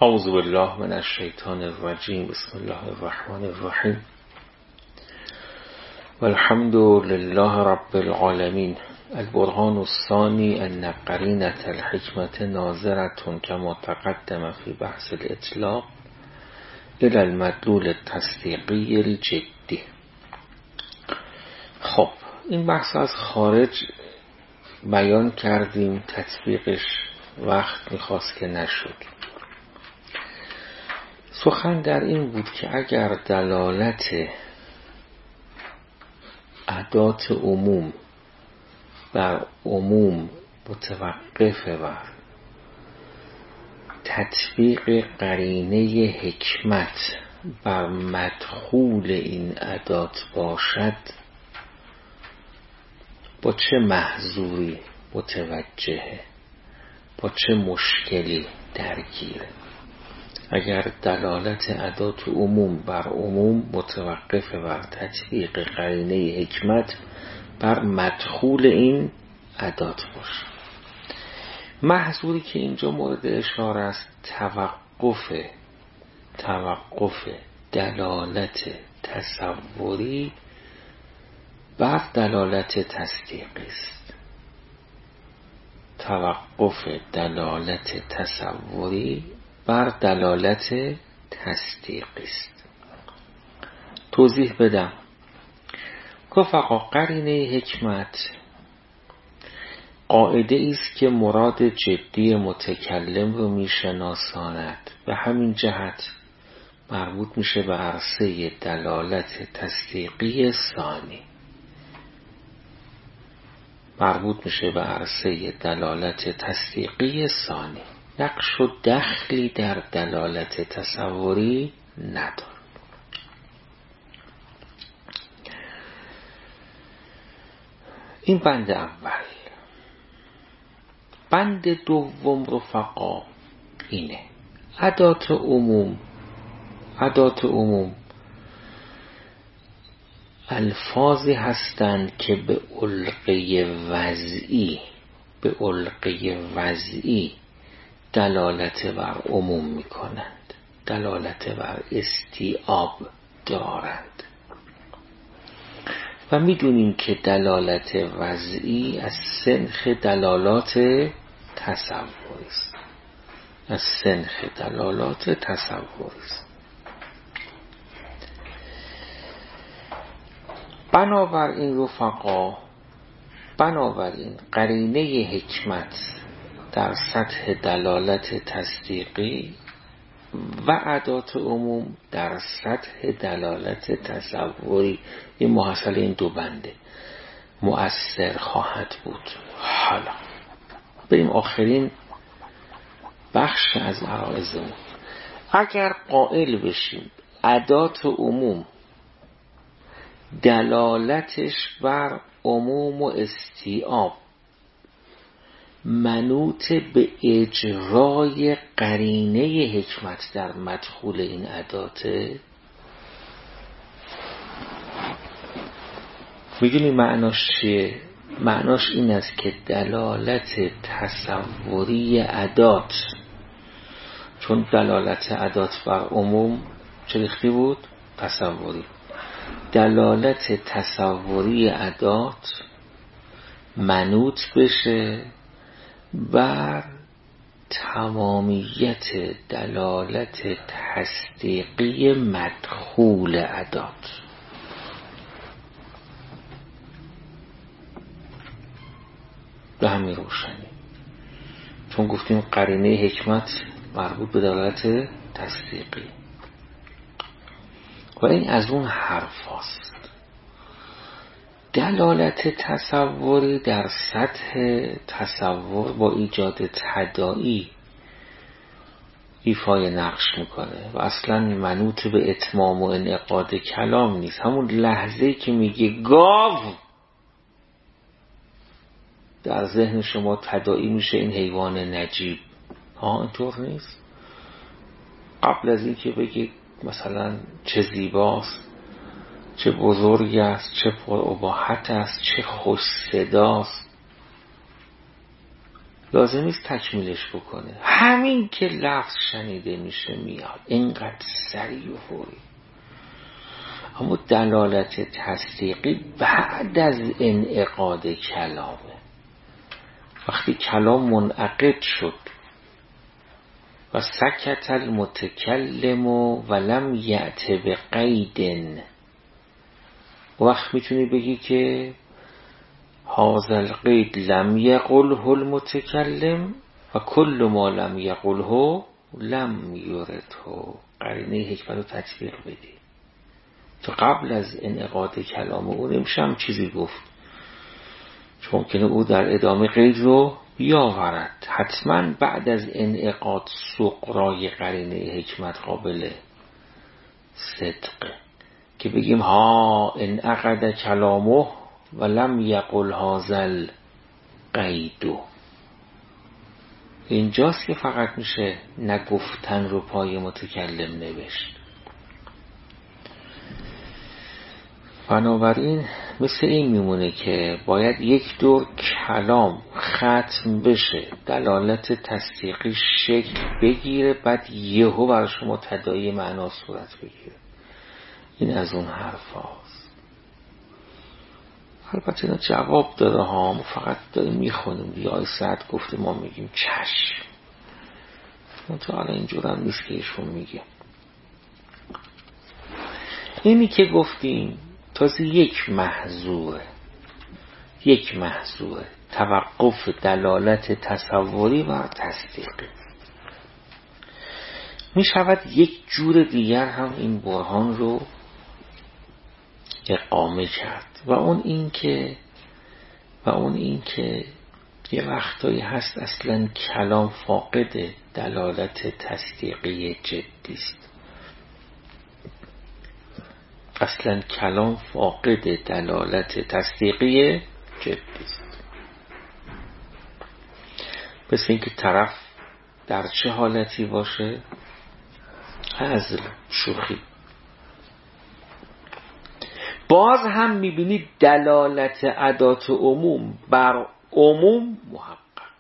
اعوذ بالله من الشیطان الرجیم. بسم الله الرحمن الرحیم. والحمد لله رب العالمین. البرهان الثانی ان قرینة الحکمة ناظرة كما تقدم في بحث الاطلاق الى المدلول التصدیقی الجدی. خب این بحث از خارج بیان کردیم، تطبیقش وقت میخواست که نشد. سخن در این بود که اگر دلالت ادات عموم بر عموم متوقف بر تطبیق قرینه حکمت بر مدخول این ادات باشد، با چه محظوری متوجهه، با چه مشکلی درگیره؟ اگر دلالت ادات عموم بر عموم متوقف بر تطبیق قرینه حکمت بر مدخول این ادات باشه. محظوری که اینجا مورد اشاره است توقف دلالت تصوری بر دلالت تصدیقی است. توقف دلالت تصوری بر دلالت تصدیقی است. توضیح بدم. رفقا، قرینه حکمت قاعده است که مراد جدی متکلم رو میشناساند، به همین جهت مربوط میشه به عرصه دلالت تصدیقی ثانی. نقش و دخلی در دلالت تصوری نداره. این بند اول. بند دوم رفقا اینه: ادات عموم الفاظی هستند که به علقه وضعی دلالت بر عموم می کنند، دلالت بر استیعاب دارند و می دونیم که دلالت وضعی از سنخ دلالات تصوری است. بنابراین قرینه حکمت در سطح دلالت تصدیقی و ادات عموم در سطح دلالت تصوری، این محصل این دو بنده مؤثر خواهد بود. حالا بریم آخرین بخش از عرایضمون. اگر قائل بشیم ادات عموم دلالتش بر عموم و استیعاب منوط به اجرای قرینه حکمت در مدخول این اداته، میدونی معناش چیه؟ معناش این است که دلالت تصوری ادات، چون دلالت ادات بر عموم چه ریختی بود؟ تصوری. دلالت تصوری ادات منوط بشه بر تمامیت دلالت تصدیقی مدخول ادات. به همین روشنی، چون گفتیم قرینه حکمت مربوط به دلالت تصدیقی و این از اون حرف هست. دلالت تصوری در سطح تصور با ایجاد تداعی ایفای نقش میکنه و اصلا منوط به اتمام و انعقاد کلام نیست. همون لحظه که میگه گاو، در ذهن شما تداعی میشه این حیوان نجیب. اینطور نیست. قبل از این که بگه مثلا چه زیباست، چه بزرگ است، چه پر اباحت است، چه خوش صداست، لازم نیست تکمیلش بکنه. همین که لفظ شنیده میشه میاد اینقدر سریع و فوری. اما دلالت تصدیقی بعد از انعقاد کلامه. وقتی کلام منعقد شد و سکت المتکلم ولم یأت بقید، وقت میتونی بگی که هذا القید لم یقله المتکلم و کل ما لم یقله لم یرده. قرینه حکمت رو تطبیق بدی. تو قبل از انعقاد کلام او نمیشم چیزی گفت، چون ممکنه او در ادامه قید رو بیاورد. حتما بعد از انعقاد سغرای قرینه حکمت قابل صدقه که بگیم ها انعقد کلامه ولم یقل هذا القید. اینجاست که فقط میشه نگفتن رو پای متکلم نوشت. بنابراین مثل این میمونه که باید یک دور کلام ختم بشه، دلالت تصدیقی شکل بگیره، بعد یهو بر شما تداعی معنا صورت بگیره. این از اون حرف هاست. البته اینا جواب داره ها، ما فقط داریم میخونیم. یا سعد گفته ما میگیم چشم. من تو حالا اینجور هم نیست که ایشون میگه. اینی که گفتیم تازه یک محظوره توقف دلالت تصوری و تصدیقی. می شود یک جور دیگر هم این برهان رو اقامه کرد و اون این که یه وقتایی هست اصلا کلام فاقد دلالت تصدیقی جدی است. اصلا کلام فاقد دلالت تصدیقی جدی است. مثل اینکه طرف در چه حالتی باشه؟ هزل، شوخی. باز هم میبینید دلالت ادات عموم بر عموم محقق.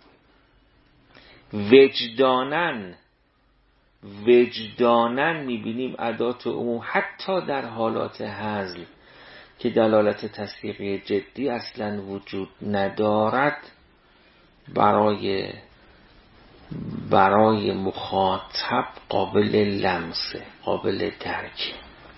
وجدانن میبینیم ادات عموم حتی در حالات هزل که دلالت تصدیقی جدی اصلا وجود ندارد برای مخاطب قابل لمسه، قابل درک.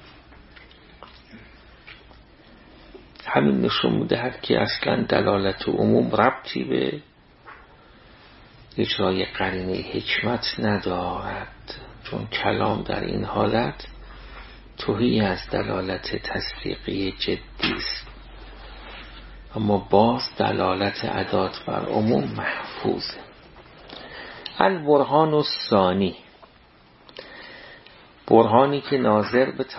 همین نشون میدهد که اصلا دلالت عموم ربطی به اجرای قرینه حکمت ندارد، چون کلام در این حالت تهی از دلالت تصدیقی جدی است. اما باز دلالت ادات بر عموم محفوظه. البرهان الثانی، برهانی که ناظر به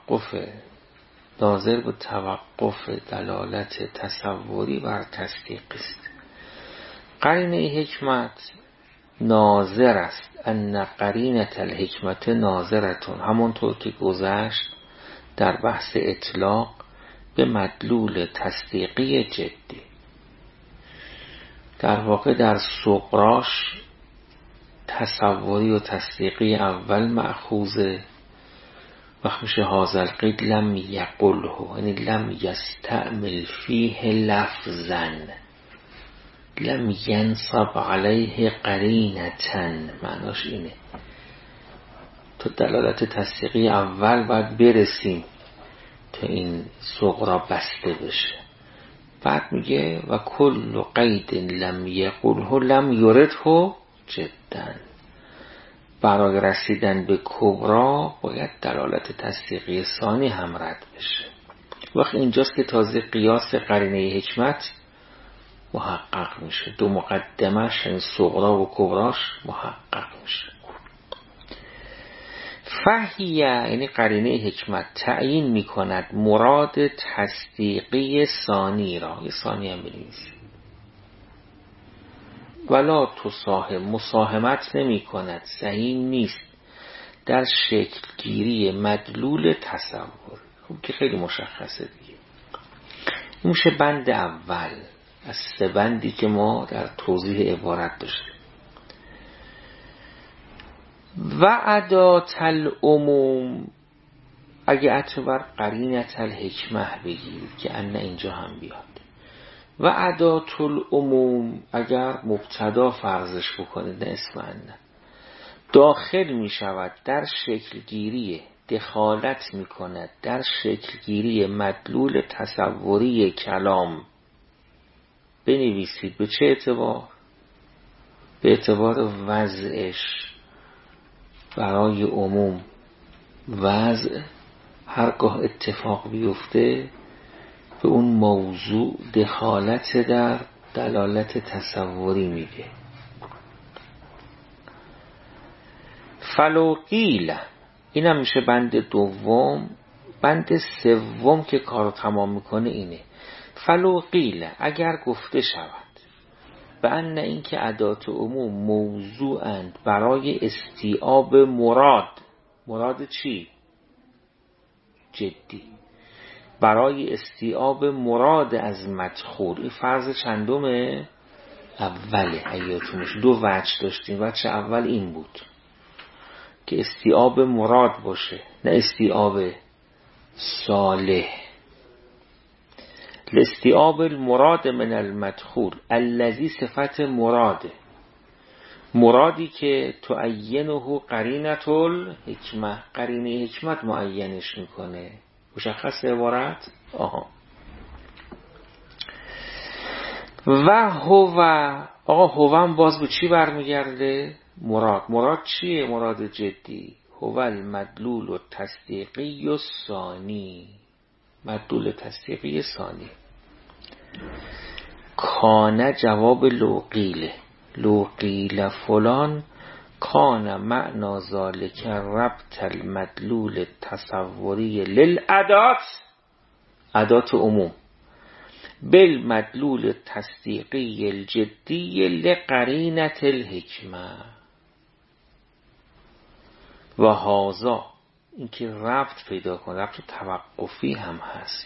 توقف دلالت تصوری بر تصدیق است. قرینه حکمت ناظر است. ان قرینه الحکمت ناظرتون، همونطور که گذشت در بحث اطلاق به مدلول تصدیقی جدی. در واقع در صغراش تصوری و تصدیقی اول مأخوذه. وقت میشه هذا القید لم یقله، یعنی لم یستعمل فیه لفظا، لم ینصب علیه قرینتن. معناش اینه تو دلالت تصدیقی اول باید برسیم تا این صغرا بسته بشه. بعد میگه و کل قید لم یقله لم یرده جدا. برای رسیدن به کبرا باید دلالت تصدیقی ثانی هم رد بشه. وقت اینجاست که تازه قیاس قرینه حکمت محقق میشه. دو مقدمش، یعنی صغرا و کبراش محقق میشه. فهیه، یعنی قرینه حکمت تعیین میکند مراد تصدیقی ثانی را. یه ثانی هم بنویسید. ولا تساهم، مساهمت نمی کند، سهیم نیست در شکل گیری مدلول تصور. خب که خیلی مشخصه دیگه. این میشه بند اول. از 3 بندی که ما در توضیح عبارت داشتیم. و ادات العموم، اگه اعتبار قرینت الحکمه بگیرید که ان اینجا هم بیاد. و ادات العموم اگر مبتدا فرضش بکنید، نه اسم ان، داخل می شود در شکلگیری، دخالت می کند در شکلگیری مدلول تصوری کلام. بنویسید به چه اعتبار؟ به اعتبار وضعش برای عموم. وضع هرگاه اتفاق بیفته به اون موضوع دخالت در دلالت تصوری میده. فلو قیل، این هم میشه بند دوم. بند سوم که کارو تمام میکنه اینه. فلو قیل، اگر گفته شود به ان این که ادات عموم موضوعند برای استیعاب مراد. مراد چی؟ جدی. برای استیعاب مراد از مدخول. این فرض چندمه؟ اوله. حیاتونش 2 وجه داشتیم. وجه اول این بود که استیعاب مراد باشه، نه استیعاب صالح. لاستیعاب المراد من المدخول الذی صفت مراده، مرادی که تعینه قرینة الحکمه، قرینه حکمت معینش میکنه. مشخص عبارت؟ و هو، آقا هو هم باز به چی برمیگرده؟ مراد. مراد چیه؟ مراد جدی. هو المدلول التصدیقی الثانی، مدلول تصدیقی ثانی. کان جواب لوقیله، لوقیل فلان کان معنا ذالک ربط المدلول التصوری للادات، ادات عموم، بالمدلول التصدیقی الجدی لقرینة الحکمه. و هذا، این که ربط پیدا کنه، ربط توقفی هم هست.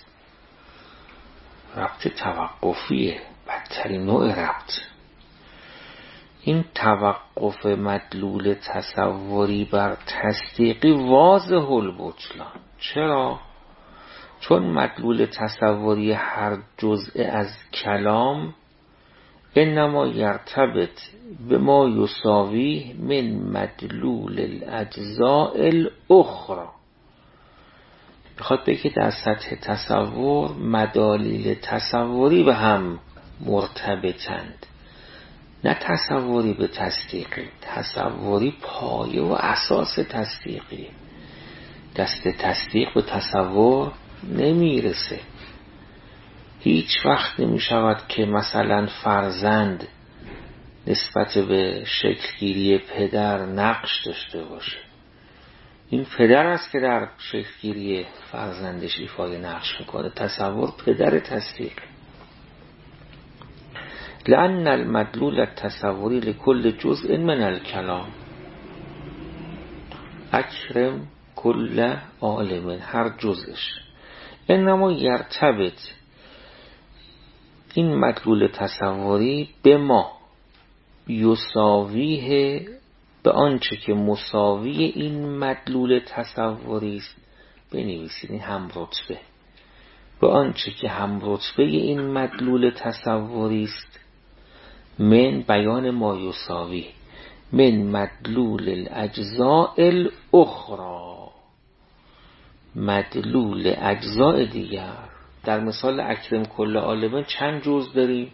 ربط توقفیه، بدترین نوع ربط. این توقف مدلول تصوری بر تصدیقی واضح البطلان. چرا؟ چون مدلول تصوری هر جزء از کلام انما یرتبط به ما یساوی من مدلول الاجزاء الاخرى. میخواد بگه در سطح تصور مدالیل تصوری به هم مرتبطند، نه تصوری به تصدیقی. تصوری پایه و اساس تصدیقی، دست تصدیق به تصور نمیرسه. هیچ وقت نمی شود که مثلا فرزند نسبت به شکلگیری پدر نقش داشته باشه. این پدر است که در شکلگیری فرزندش ایفای نقش میکنه. تصور پدر تصدیق. لأن المدلول التصوری لكل جزء من الكلام اکرم کل عالم، هر جزءش انما یرتبط، این مدلول تصوری به ما یساویه، به آنچه که مساوی این مدلول تصوری است. بنویسید این هم رتبه، به آنچه که هم رتبه این مدلول تصوری است. من بیان ما یساوی من مدلول الاجزاء الاخرى، مدلول اجزاء دیگر. در مثال اکرم کل عالم چند جزء داریم؟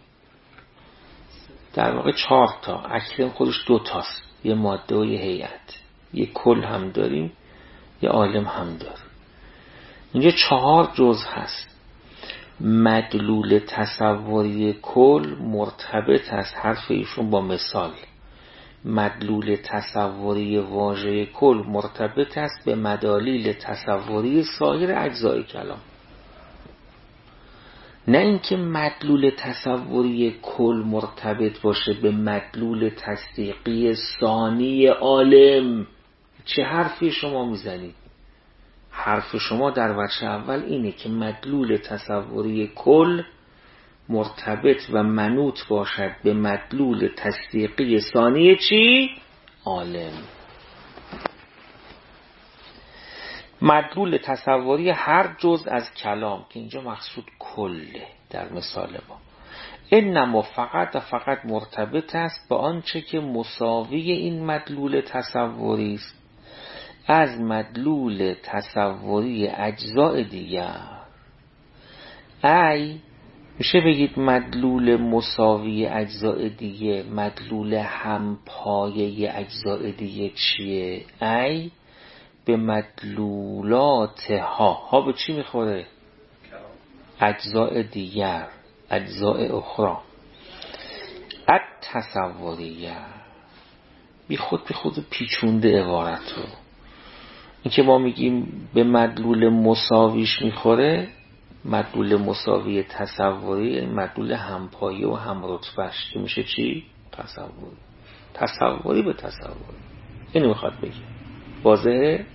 در واقع 4 تا. اکرم خودش 2 تاست، یه ماده و یه هیئت. یه کل هم داریم، یه عالم هم داریم. اینجا 4 جزء هست. مدلول تصوری کل مرتبط است، حرف ایشون با مثال. مدلول تصوری واژه کل مرتبط است به مدالیل تصوری سایر اجزای کلام. نه اینکه مدلول تصوری کل مرتبط باشه به مدلول تصدیقی ثانی عالم. چه حرفی شما میزنید؟ حرف شما در وجه اول اینه که مدلول تصوری کل مرتبط و منوط باشد به مدلول تصدیقی ثانی چی؟ عالم. مدلول تصوری هر جزء از کلام، که اینجا مقصود کله در مثال ما، انما فقط مرتبط است با آنچه که مساوی این مدلول تصوری است از مدلول تصوری اجزاء دیگر. ای میشه بگید مدلول مساوی اجزاء دیگه، مدلول همپایه اجزاء دیگه چیه؟ ای به مدلولات ها به چی میخوره؟ اجزاء دیگر، اجزاء اخرى. التصوریه بی خود پیچونده عبارت رو. این که ما میگیم به مدلول مساویش میخوره، مدلول مساوی تصوری، مدلول همپایه و همرتبهش که میشه چی؟ تصوری به تصوری. اینو میخواد بگه. واضحه؟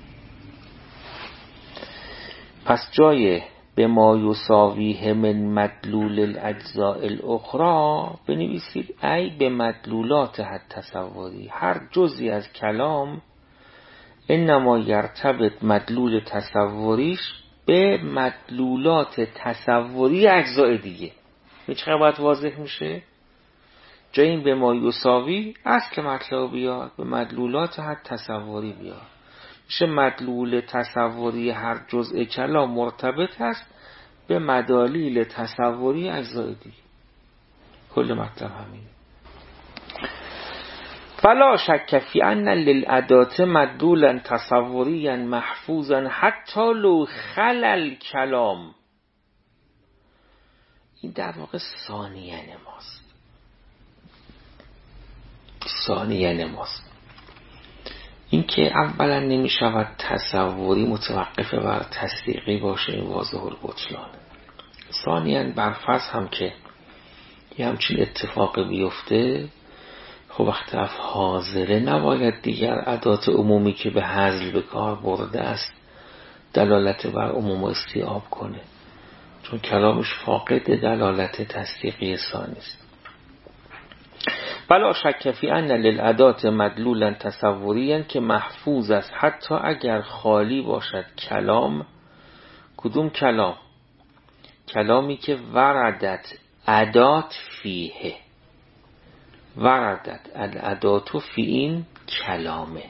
پس جای به ما یساویه من مدلول الاجزاء الاخرى بنویسید ای به مدلولات التصوری. هر جزئی از کلام انما یرتبط مدلول تصوریش به مدلولات تصوری اجزاء دیگه. چقدر باید واضح میشه؟ جای این به ما یساوی اصل مطلب بیاد، به مدلولات التصوری بیاد. میشه مدلول تصوری هر جزء کلام مرتبط است به مدالیل تصوری اجزاء دیگه. کل مطلب همینه. فلا شک فی ان للادات مدلولا تصوریا محفوظا حتی لو خلل کلام. این در واقع ثانیه ماست. این که اولا نمی شود تصوری متوقف بر تصدیقی باشه، این واضح البطلان. ثانیاً برفرض هم که یه همچین اتفاق بیفته، خب وقتی حاضره نباید دیگر ادات عمومی که به هزل به کار برده است دلالت بر عموم استیعاب کنه، چون کلامش فاقد دلالت تصدیقی ثانی است. بلا شک فی ان للادات مدلولا تصوریا که محفوظ است حتی اگر خالی باشد کلام. کدوم کلام؟ کلامی که وردت ادات فیه، وردت الادات فی این کلامه.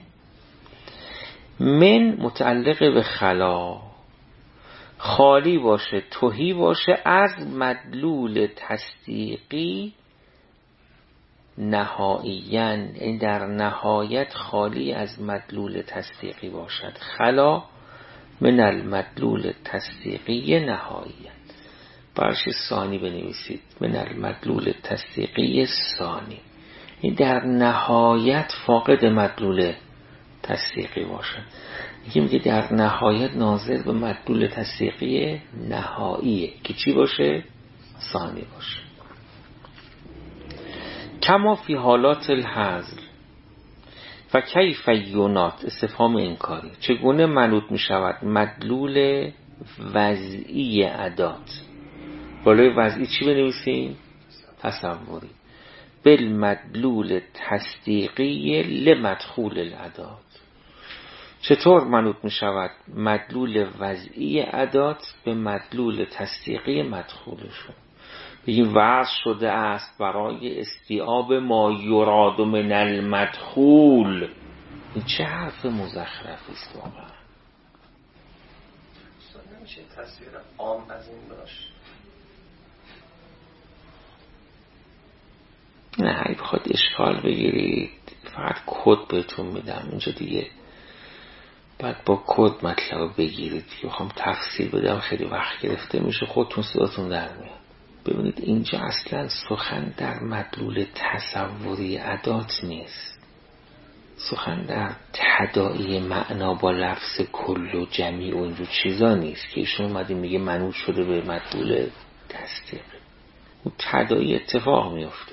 من متعلق به خلا، خالی باشه، تهی باشه از مدلول تصدیقی نهاییاً، این در نهایت خالی از مدلول تصدیقی باشد. خلا من المدلول تصدیقی نهاییاً. برش ثانی بنویسید، من المدلول تصدیقی ثانی، این در نهایت فاقد مدلول تصدیقی باشد. یکی میگه در نهایت ناظر به مدلول تصدیقی نهاییه که چی باشه؟ ثانی باشه. کما فی حالات الحذر و کیف ینات، استفهام انکاری، چگونه منوط می شود مدلول وضعی ادات. بالای وضعی چی بنویسیم؟ تصوری. بالمدلول تصدیقی لمدخول الادات. چطور منوط می شود مدلول وضعی ادات به مدلول تصدیقی مدخولشون؟ بگیم وضع شده است برای استیعاب ما یراد من المدخول. این چه حرف مزخرفی است واقعا. نمیشه تصویر عام از این داشت؟ نه، اگه بخواد اشکال بگیرید فقط کد بهتون میدم اینجا دیگه، بعد با کد مطلب بگیرید. بخوام تفسیر بدم خیلی وقت گرفته میشه، خودتون صداتون در میاد. ببینید اینجا اصلا سخن در مدلول تصوری ادات نیست، سخن در تداعی معنا با لفظ کل و جمیع و اینجور چیزا نیست که ایشون اومده میگه منوط شده به مدلول تصدیق. اون تداعی اتفاق میفته.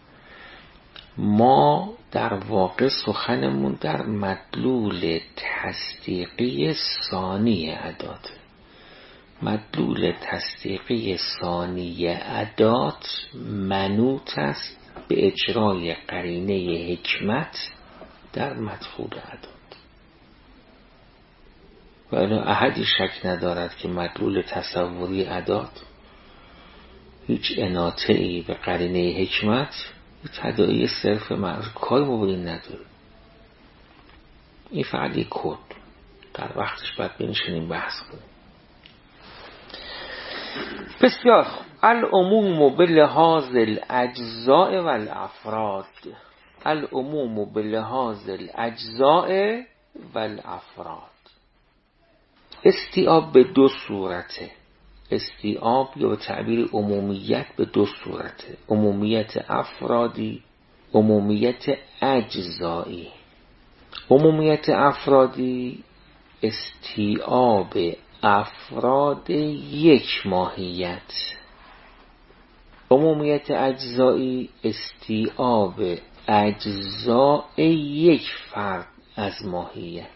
ما در واقع سخنمون در مدلول تصدیقی ثانی ادات. مدلول تصدیقی ثانی ادات منوط است به اجرای قرینه حکمت در مدخول ادات. و اینو احدی شک ندارد که مدلول تصوری ادات هیچ اناطه‌ای به قرینه حکمت، تداعی صرف معروف کاری ما با این نداره. این فقط یک کد، در وقتش باید بنشینیم بحث کنیم. بسیار خوب. العموم بلحاظ الاجزاء و الافراد. العموم بلحاظ الاجزاء و الافراد. استیعاب به دو صورته. استیعاب یا به تعبیر عمومیت به دو صورته: عمومیت افرادی، عمومیت اجزایی. عمومیت افرادی استیعاب افراد یک ماهیت. عمومیت اجزایی استیعاب اجزاء یک فرد از ماهیت.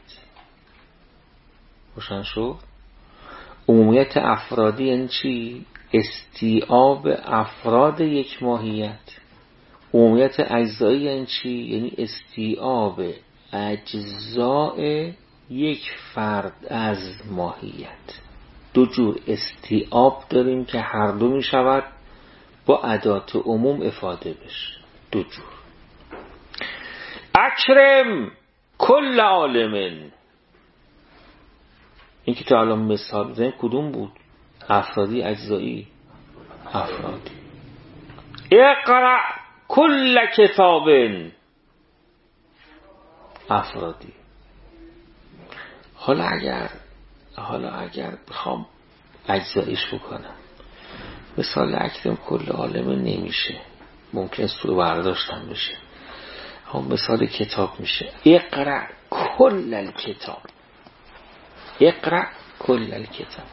روشن شد؟ عمومیت افرادی یعنی چی؟ استیعاب افراد یک ماهیت. عمومیت اجزایی یعنی چی؟ یعنی استیعاب اجزاء یک فرد از ماهیت. دو جور استیعاب داریم که هر دو می شود با ادات عموم افاده بشه. دو جور. اکرم کل عالم. این که تا الان مثال بزنیم کدوم بود؟ افرادی اجزایی؟ افرادی. اقرأ کل کتاب. افرادی. حالا اگر بخوام اجزاییش بکنم، مثال اکرم کل عالم نمیشه، ممکن سو برداشتم بشه. هم مثال کتاب میشه اقرأ کل الکتاب. اقرأ کل الکتاب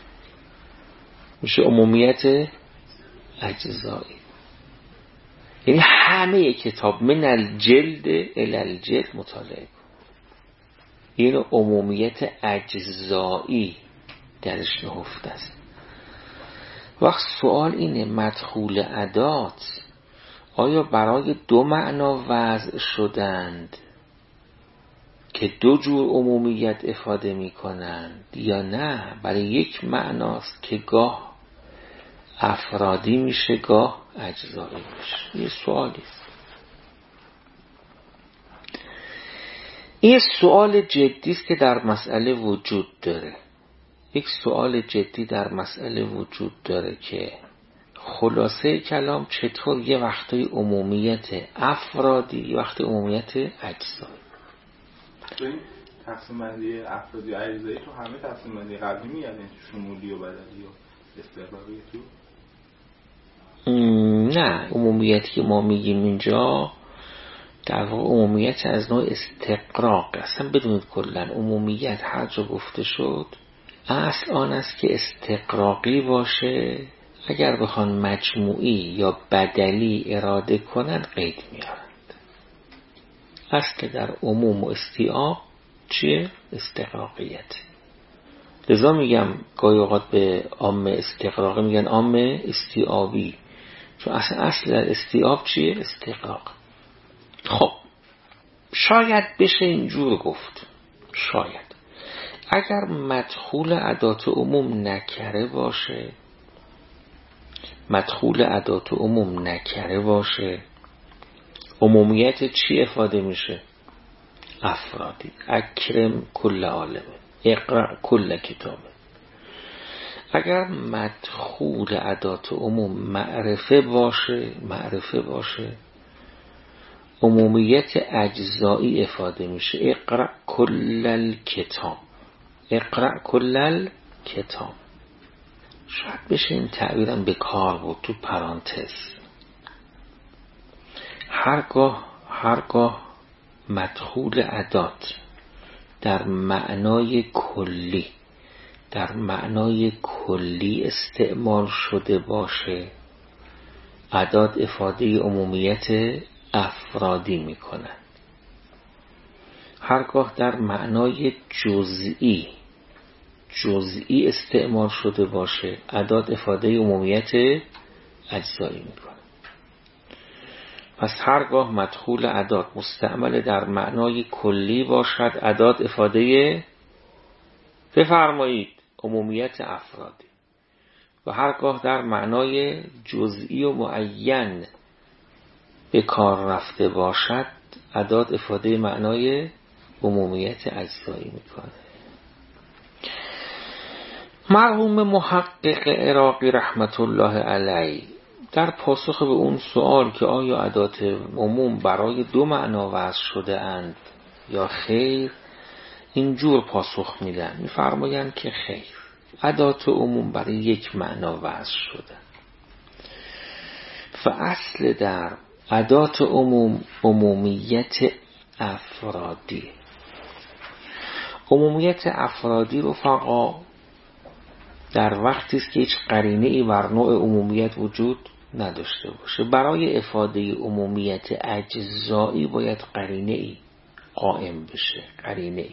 میشه عمومیت اجزایی، یعنی همه کتاب من الجلد الی الجلد مطالعه کن. این عمومیت اجزایی درش نهفته است. وقت سوال اینه مدخول ادات آیا برای دو معنا وضع شدند که دو جور عمومیت افاده می کنند یا نه برای یک معناست که گاه افرادی میشه گاه اجزایی میشه؟ یه سوالی است. این سوال جدی است که در مسئله وجود داره. یک سوال جدی در مسئله وجود داره که خلاصه کلام چطور یه وقتای عمومیت افرادی یه وقت عمومیت اجزایی. این تقسیم بندی افرادی و اجزایی تو همه تقسیم بندی قبلی میاد، یعنی شمولی و بدلی و استقراقی تو؟ نه، عمومیتی که ما میگیم اینجا در واقع عمومیت از نوع استقراق. اصلا بدونید کلن عمومیت هر جا گفته شد اصل آن است که استقراقی باشه. اگر بخوان مجموعی یا بدلی اراده کنند قید میارند. اصل در عموم و استیعاب چیه؟ استقراقیت. لذا میگم گاهی اوقات به عام استقراقی میگن عام استیعابی، چون اصل در استیعاب چیه؟ استقراق. خب شاید بشه اینجور گفت، شاید اگر مدخول ادات عموم نکره باشه، مدخول ادات عموم نکره باشه، عمومیت چی افاده میشه؟ افرادی. اکرم کل عالم، اقرأ کل کتاب. اگر مدخول ادات عموم معرفه باشه عمومیت اجزایی افاده میشه. اقرأ کل الکتاب، اقرأ کل الکتاب. شاید بشه این تعبیرم به کار بود تو پرانتز. هرگاه مدخول ادات در معنای کلی استعمال شده باشه ادات افاده عمومیت افرادی میکنن. هرگاه در معنای جزئی جزئی استعمال شده باشه ادات افاده عمومیت اجزایی میکنه. پس هرگاه مدخول ادات مستعمل در معنای کلی باشد ادات افاده بفرمایید عمومیت افرادی و هرگاه در معنای جزئی و معین به کار رفته باشد ادات افاده معنای عمومیت اجزایی میکنه. مرحوم محقق عراقی رحمت الله علیه در پاسخ به اون سوال که آیا ادات عموم برای دو معنا وضع شده اند یا خیر اینجور پاسخ میدن، میفرمایند که خیر، ادات عموم برای یک معنا وضع شده و اصل در ادات عموم عمومیت افرادی. عمومیت افرادی رفقا در وقتی است که هیچ قرینه‌ای بر نوع عمومیت وجود نداشته باشه. برای افاده عمومیت اجزایی باید قرینه‌ای قائم بشه. قرینه‌ای.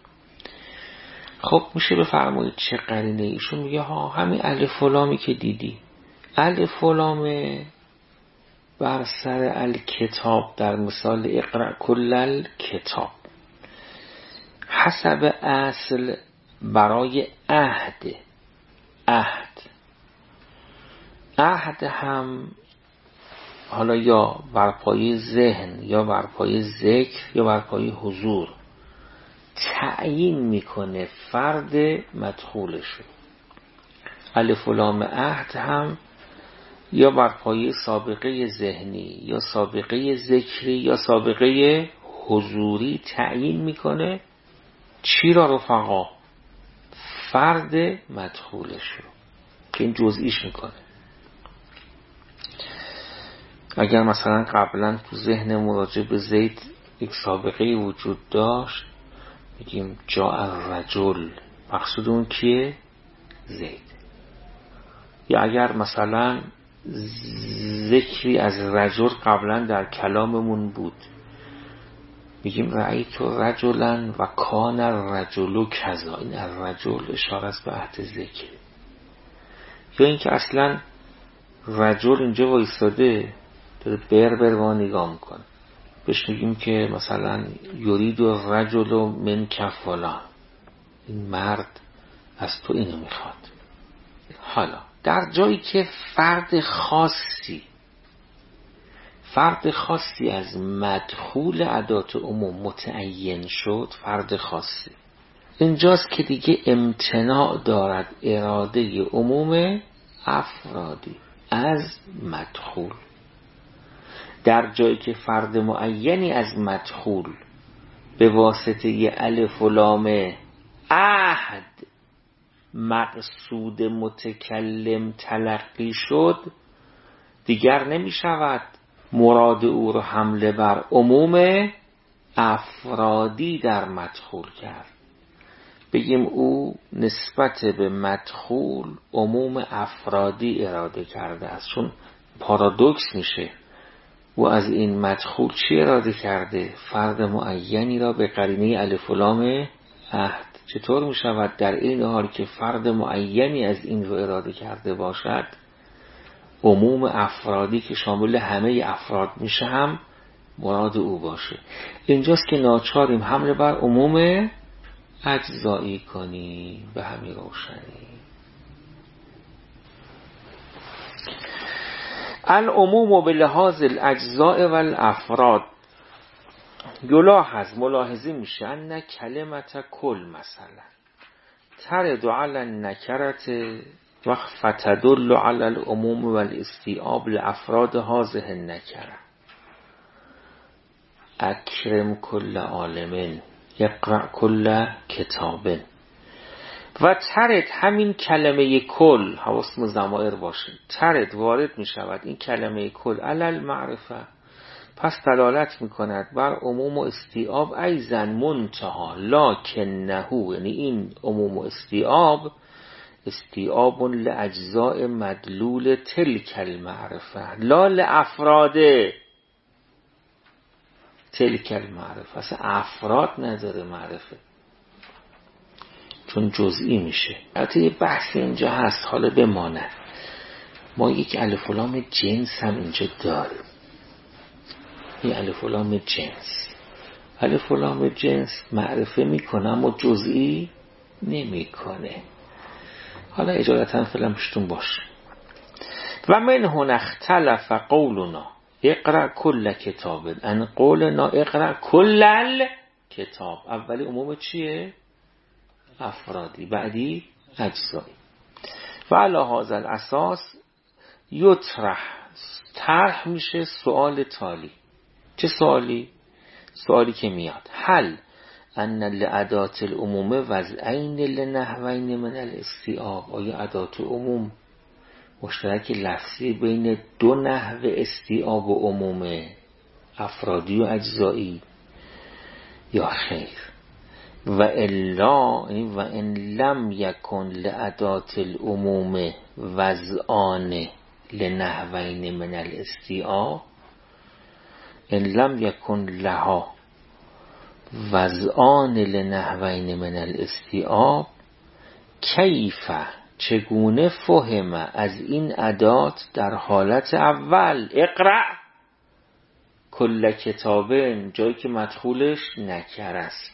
خب میشه بفرمایید چه قرینه‌ای؟ ایشون میگه ها همین الف و لامی که دیدی، الف و لام بر سر الکتاب در مثال اقرأ کل الکتاب حسب اصل برای عهد هم حالا یا بر پایه ذهن یا بر پایه ذکر یا بر پایه حضور تعیین میکنه فرد مدخولشو. الف و لام عهد هم یا بر پایه سابقه ذهنی یا سابقه ذکری یا سابقه حضوری تعیین میکنه چی را رفقا؟ فرد مدخولشو که این جزئیش میکنه. اگر مثلا قبلا تو ذهن مراجع به زید یک سابقه وجود داشت میگیم جاء الرجل، مقصود اون کیه؟ زید. یا اگر مثلا ذکری از رجل قبلا در کلاممون بود میگیم رأیت رجلا و کان الرجل کذا، این الرجل اشاره است به عهد ذکر. یا اینکه اصلا رجل اینجا وایستاده داره بر ما نگاه میکنه، بهش میگیم که مثلا یرید الرجل من کفلا، این مرد از تو اینو میخواد. حالا در جایی که فرد خاصی از مدخول ادات عموم متعین شد، فرد خاصی، اینجاست که دیگه امتناع دارد اراده عموم افرادی از مدخول. در جایی که فرد معینی از مدخول به واسطه ی الف و لام عهد مقصود متکلم تلقی شد، دیگر نمی شود مراد او رو حمله بر عموم افرادی در مدخول کرد. بگیم او نسبت به مدخول عموم افرادی اراده کرده است، چون پارادوکس میشه. او از این مدخول چی اراده کرده؟ فرد معینی را به قرینه الف و لام عهد. چطور می شود در این حال که فرد معینی از این رو اراده کرده باشد عموم افرادی که شامل همه افراد میشه هم مراد او باشه؟ اینجاست که ناچاریم حمله بر عموم اجزایی کنیم. به همین روشنی. العموم به لحاظ الاجزاء و الافراد یلاحظ، ملاحظه میشه ان کلمت کل مثلا ترد علی النکرت و فتدل علی العموم و الاستیعاب لافراد هذه النکره. اکرم کل عالم، اقرأ کل کتاب. و ترد، همین کلمه کل، حواستون ضمائر باشه، ترد وارد می شود این کلمه کل علی المعرفه، پس دلالت می کند بر عموم و استیعاب ایضا منتها لکنه، یعنی این عموم و استیعاب لاجزاء مدلول تلک المعرفه لا لافراد تلک المعرفه. اصلا افراد نداره معرفه. چون جزئی میشه. البته یه بحثی اینجا هست، حالا بماند. ما یک الف و لام جنس هم اینجا داریم. این الف و لام جنس، الف و لام جنس معرفه میکنه اما جزئی نمیکنه. حالا اجالتا فعلا پشتون باشه. و من هنا اختلف قولنا اقرأ کل کتاب ان قولنا اقرأ کل الکتاب. اولی عموم چیه؟ افرادی، بعدی اجزایی. و علی هذا الاساس طرح میشه سوال تالی. چه سوالی؟ سوالی که میاد هل ان لادات العموم وضعین لنحوین من الاستیعاب. آیا ادات عموم مشترک لفظی بین دو نحو استیعاب و عموم، افرادی و اجزایی، یا خیر؟ و الا و ان لم یکن لادات العموم وضعان لنحوین من الاستیعاب، ان لم یکن لها وضعان لنحوین من الاستیعاب کیف، چگونه فهم از این ادات در حالت اول اقرأ کل کتابن، جایی که مدخولش نکر است،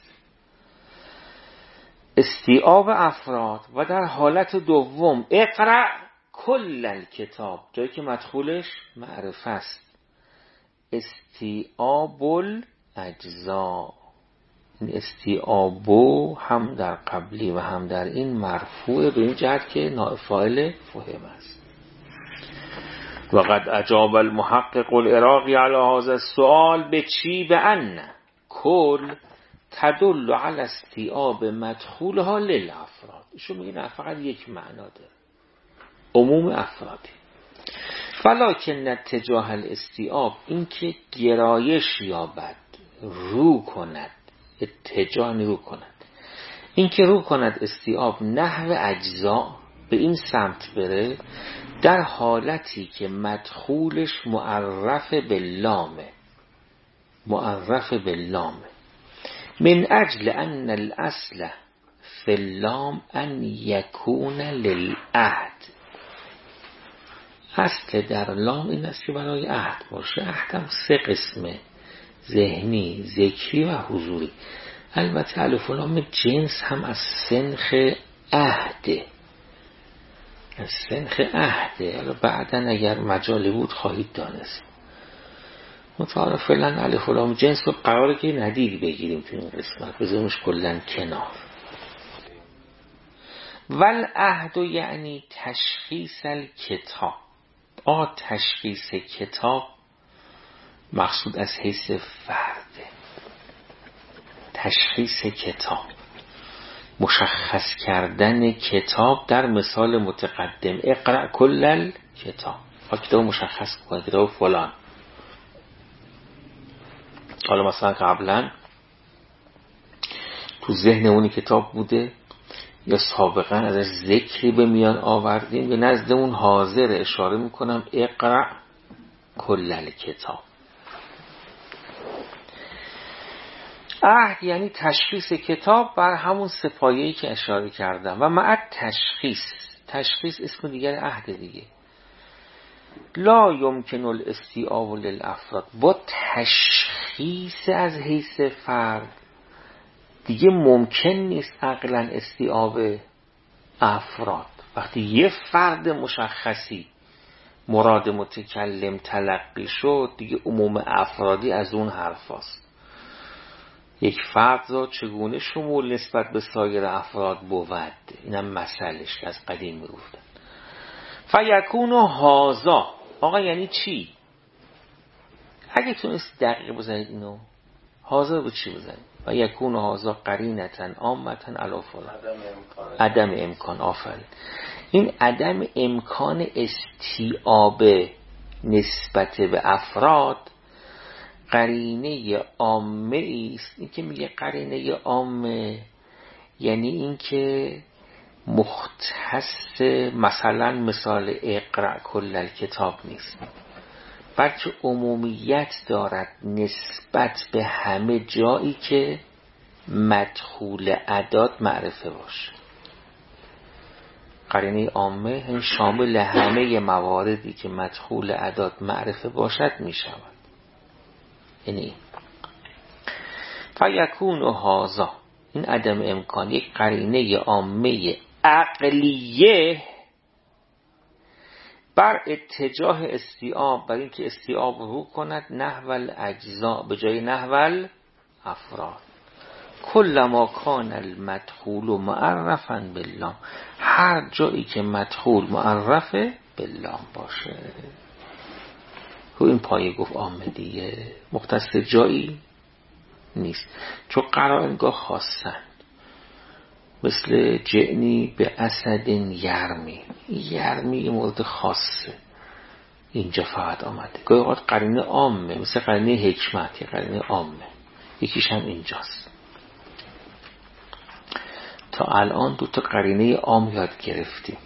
استیعاب افراد، و در حالت دوم اقرأ کل الکتاب، جایی که مدخولش معرفه است، استیعاب الاجزا. این استیعابو هم در قبلی و هم در این مرفوع به این جهت که نائب فاعل فهم است. و قد اجاب المحقق العراقی علی هذا السؤال به چی؟ به ان کل تدل علی استیعاب مدخولها للافراد. ایشون میگه فقط یک معنا داره، عموم افرادی. ولکن اتجاه الاستیعاب، این که گرایش یابد، رو کند، اتجاه رو کند، این که رو کند استیعاب نحو اجزا، به این سمت بره در حالتی که مدخولش معرف باللامه، معرف باللامه، من اجل ان الاصل فی اللام ان یکون للعهد. اصل در لام این است که برای عهد باشه. عهد هم 3 قسمه: ذهنی، ذکری و حضوری. البته الف و لام جنس هم از سنخ عهده، از سنخ عهده. حالا بعداً اگر مجالی بود خواهید دانست. متعارف فعلا الف و لام جنس رو قراره که ندید بگیریم تو این قسمت، بذاریمش کلاً کنار. والعهد یعنی تشخیص الکتاب. تشخیص کتاب مقصود از حیث فرده. تشخیص کتاب، مشخص کردن کتاب در مثال متقدم اقرأ کل الکتاب. کتاب مشخص کنه، کتاب فلان. حالا مثلا قبلا تو ذهن اونی کتاب بوده یا سابقا ازش ذکری به میان آوردیم، به نزد اون حاضر اشاره میکنم اقرأ کل الکتاب. عهد یعنی تشخیص کتاب بر همون سپایه‌ای که اشاره کردم. و مع تشخیص اسم دیگر عهد دیگه. لا یمکن الاستیعاب للافراد، با تشخیص از حیث فرد دیگه ممکن نیست عقلا استیعاب افراد. وقتی یه فرد مشخصی مراد متکلم تلقی شد، دیگه عموم افرادی از اون حرف هست. یک فرد را چگونه شمول نسبت به سایر افراد بود؟ اینم مسئلهش که از قدیم میگفتن. فیکون هازا، آقا یعنی چی؟ اگه تونست دقیق بزنید اینو، هازا به چی بزنید؟ فیکون هازا قرینتن عامتن علی فلان، عدم امکان. آفرین. این عدم امکان استیعاب نسبت به افراد قرینه عامه است. این که میگه قرینه عامه یعنی این که مختص مثلا مثال اقرأ کل الکتاب نیست، بلکه عمومیت دارد نسبت به همه جایی که مدخول ادات معرفه باشه. قرینه عامه هم شامل همه مواردی که مدخول ادات معرفه باشد می شود. یعنی فیکون و هازا، این عدم امکان یک قرینه عامه عقلیه بر اتجاه استیعاب، بر اینکه استیعاب رو کند نحو الاجزاء به جای نحو الافراد. کلما کان المدخول معرفا باللام، هر جایی که مدخول معرفه باللام باشه. رو این پایه گفت عامه دیگه، مختص جایی نیست، چون قرائنگاه خاصن، مثل جعنی به اسد یرمی مورد خاصه، اینجا فقط آمده. گاهی اوقات قرینه عامه، مثل قرینه حکمت، یه قرینه عامه، یکیش هم اینجاست. تا الان 2 قرینه عام یاد گرفتیم.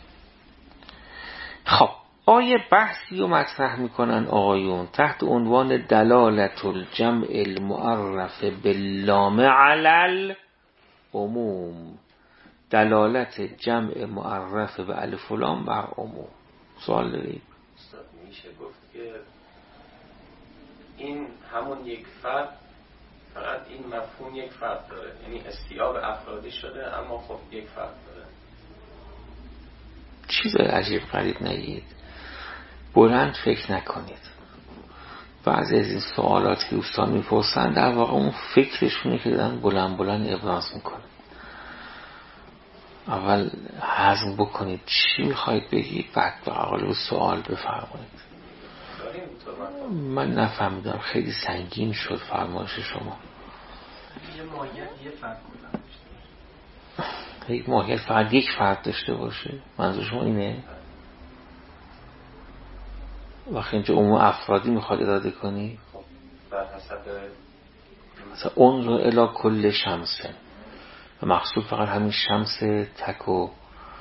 خب آیه بحثی رو مطرح میکنن آقایون تحت عنوان دلالت الجمع المعرف باللام علی العموم، دلالت جمع معرف به الف و لام بر عموم. سوال دارید؟ میشه گفت که این همون یک فرد، فقط این مفهوم یک فرد داره، یعنی استیعاب افرادی شده اما خب یک فرد داره. چیز عجیب غریب نگید، بلند فکر نکنید. بعضی از این سوالات که دوستان میپرسن در واقع اون فکرشونی که دارن بلند ابراز میکنن. اول هضم بکنید چی میخواید بگید، بعد به اقل سوال بفرمایید. من نفهمیدم، خیلی سنگین شد فرمایش شما. یه ماهیت یه فرد یک ماهیت فقط یک فرد داشته باشه، منظور شما اینه؟ وقتی اینجا عموم افرادی میخواد اراده کنی، خب بر حسب مثلا انظر الی کل شمسه، مقصود فقط همین شمس تک و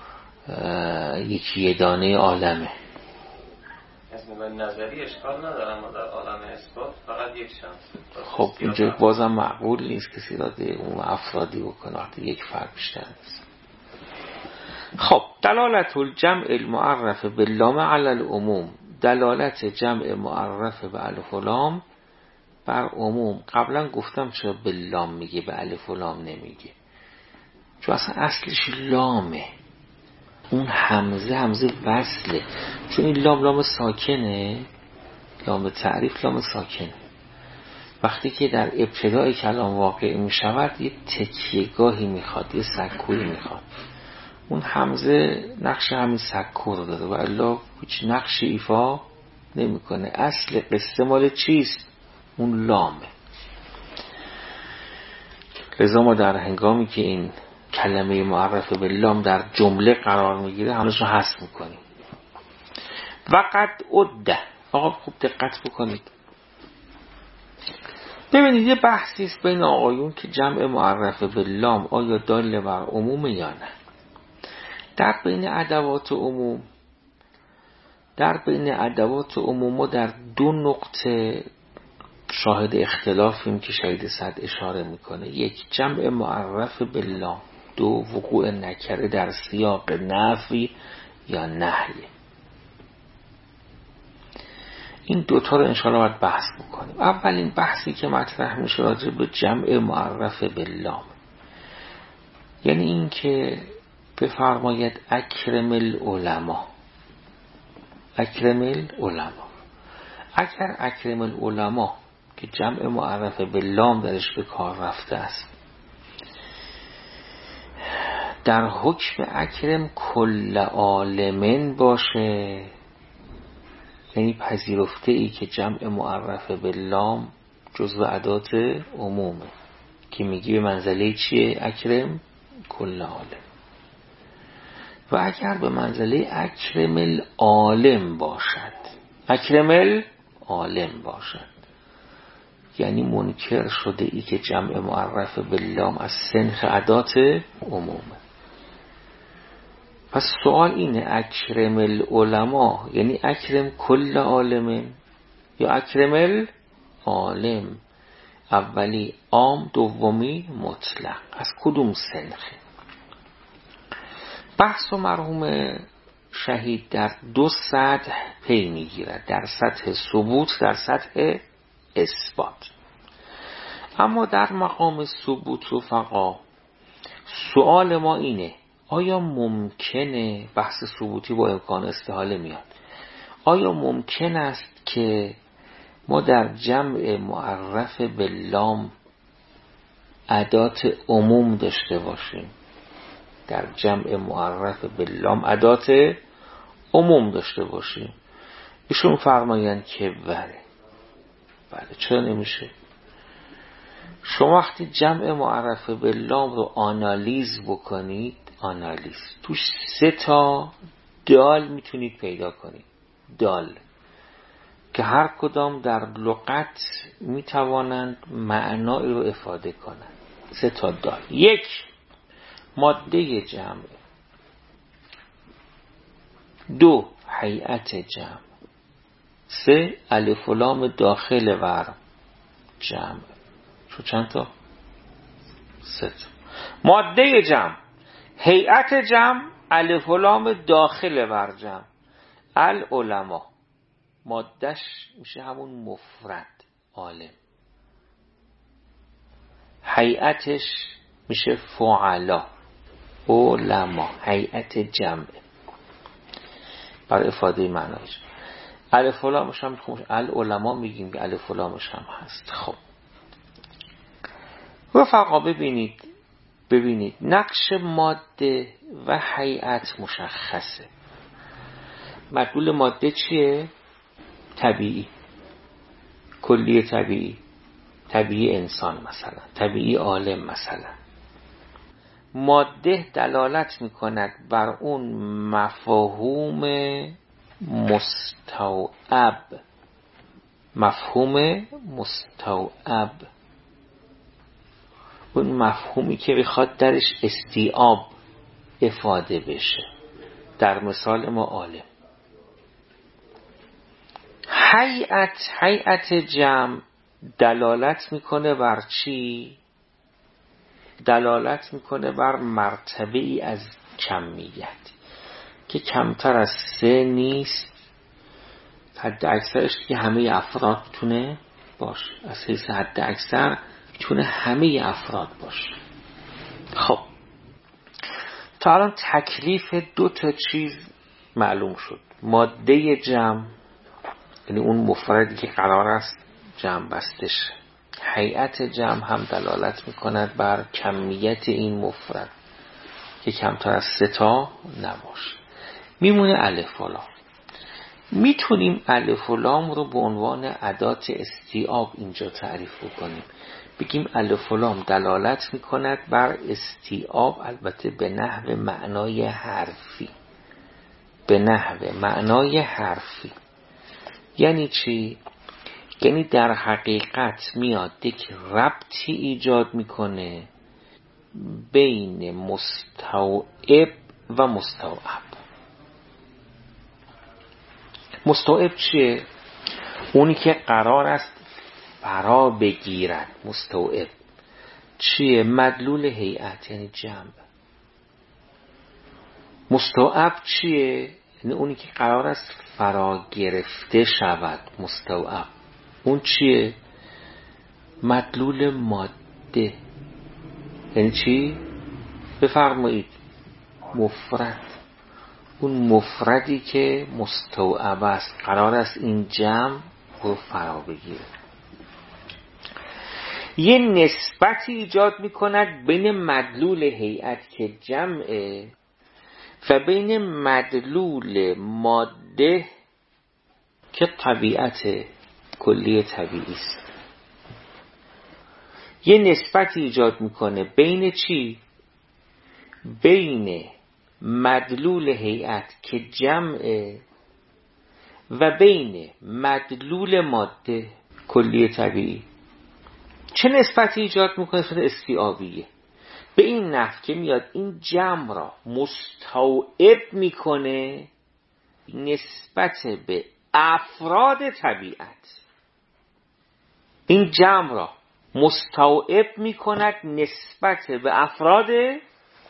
یکی دانه عالمه. از نظری اشکال ندارم، در عالم اثبات فقط یک شمس. خب اینجا بازم معقول نیست کسی اراده اون افرادی بکنه وقتی یک فرد بیشتر نیست. خب دلالت الجمع المعرف باللام علی العموم، دلالت جمع معرف به الف و لام بر عموم. قبلا گفتم چرا باللام میگه به الف و لام نمیگه، چون اصلا اصلش لامه، اون همزه وصله، چون این لام ساکنه، لام تعریف لام ساکنه. وقتی که در ابتدای کلام واقع می شود یه تکیهگاهی میخواد، یه سکویی میخواد. اون همزه نقش همین سکو رو داره و الا هیچ نقش ایفا نمیکنه. اصل قصه مال چیست؟ اون لامه. لذا ما در هنگامی که این کلمه معرف به لام در جمله قرار میگیره همش رو حذف میکنیم. وقد عده، آقا خوب دقت بکنید ببینید، یه بحثی است بین آقایون که جمع معرف به لام آیا دال بر عموم یا نه. در بین ادوات عموم ما در 2 نقطه شاهد اختلافیم که شهید صد اشاره میکنه. یک، جمع معرف به لام. 2، وقوع نکره در سیاق نفی یا نهی. این 2 رو انشاءالله باید بحث بکنیم. اولین بحثی که مطرح میشه راجع به جمع معرف به لام، یعنی این که بفرماید اکرم العلماء. اگر اکرم العلماء که جمع معرف به لام درش به کار رفته است، در حکم اکرم کل عالمین باشه، یعنی پذیرفته ای که جمع معرف به لام جزو ادات عمومه که میگی به منزله چیه؟ اکرم کل عالم. و اگر به منزله اکرم العالم باشد، یعنی منکر شده ای که جمع معرف به لام از سنخ ادات عمومه. پس سوال اینه اکرم العلماء یعنی اکرم کل عالمین یا اکرم العالم؟ اولی عام، دومی مطلق. از کدوم سنخه؟ بحث و مرحوم شهید در دو سطح پی میگیرد، در سطح ثبوت، در سطح اثبات. اما در مقام ثبوت رفقا سوال ما اینه آیا ممکنه، بحث ثبوتی با امکان استحاله میاد، آیا ممکن است که ما در جمع معرف به لام ادات عموم داشته باشیم؟ در جمع معرف به لام ادات عموم داشته باشیم؟ ایشون فرمایند که بله. چرا نمیشه؟ شما وقتی جمع معرف به لام رو آنالیز بکنید، توش 3 تا دال میتونید پیدا کنید، دال که هر کدام در لغت میتوانند معنایی رو افاده کنند. 3 تا دال. 1 ماده جمع، 2 هیئت جمع، 3 الف و لام داخل ور جمع. شو چند تا؟ 3 تا. ماده جمع، هیئت جمع، الف و لام داخل ور جمع. العلماء مادهش میشه همون مفرد عالم، هیئتش میشه فعلا علما، هیئت جمع برای افاده معنایش. الف و لامش هم العلماء میگیم که الف و لامش هم هست. خب رفقا ببینید نقش ماده و هیئت مشخصه. مدلول ماده چیه؟ طبیعی، کلی طبیعی انسان مثلا، طبیعی عالم مثلا. ماده دلالت میکند بر اون مفهوم مستوعب، اون مفهومی که بخواد درش استیعاب افاده بشه. در مثال ما عالم. هیئت جمع دلالت میکنه بر چی؟ دلالت میکنه بر مرتبه ای از کمیت که کمتر از 3 نیست، حد اکثرش که همه افراد میتونه باشه. از حیث حد اکثر میتونه همه افراد باشه. خب تا الان تکلیف 2 تا چیز معلوم شد. ماده جمع یعنی اون مفردی که قرار است جمع بستش. هیئت جمع هم دلالت میکند بر کمیت این مفرد که کمتر از 3 تا نباشه. میمونه الف و لام. میتونیم الف و لام رو به عنوان ادات استیعاب اینجا تعریف بکنیم. بگیم الف و لام دلالت میکند بر استیعاب، البته به نحو معنای حرفی. یعنی چی؟ یعنی در حقیقت میاد یک ربطی ایجاد میکنه بین مستوعب و مستوعب. مستوعب چیه؟ اونی که قرار است فرا بگیرد. مستوعب چیه؟ مدلول هیئت یعنی جمع. مستوعب چیه؟ یعنی اونی که قرار است فرا گرفته شود. مستوعب اون چیه؟ مدلول ماده. یعنی چی؟ بفرمایید مفرد. اون مفردی که مستوعب است قرار است این جمع رو فرا بگیره. یه نسبتی ایجاد میکند بین مدلول هیئت که جمعه و بین مدلول ماده که طبیعت کلی طبیعی است. یه نسبتی ایجاد میکنه بین چی؟ بین مدلول هیئت که جمعه و بین مدلول ماده کلی طبیعی. چه نسبتی ایجاد میکنه؟ نسبت استیعابیه. به این نحو که میاد این جمع را مستوعب میکنه نسبت به افراد طبیعت. این جمع را مستوعب میکند نسبت به افراد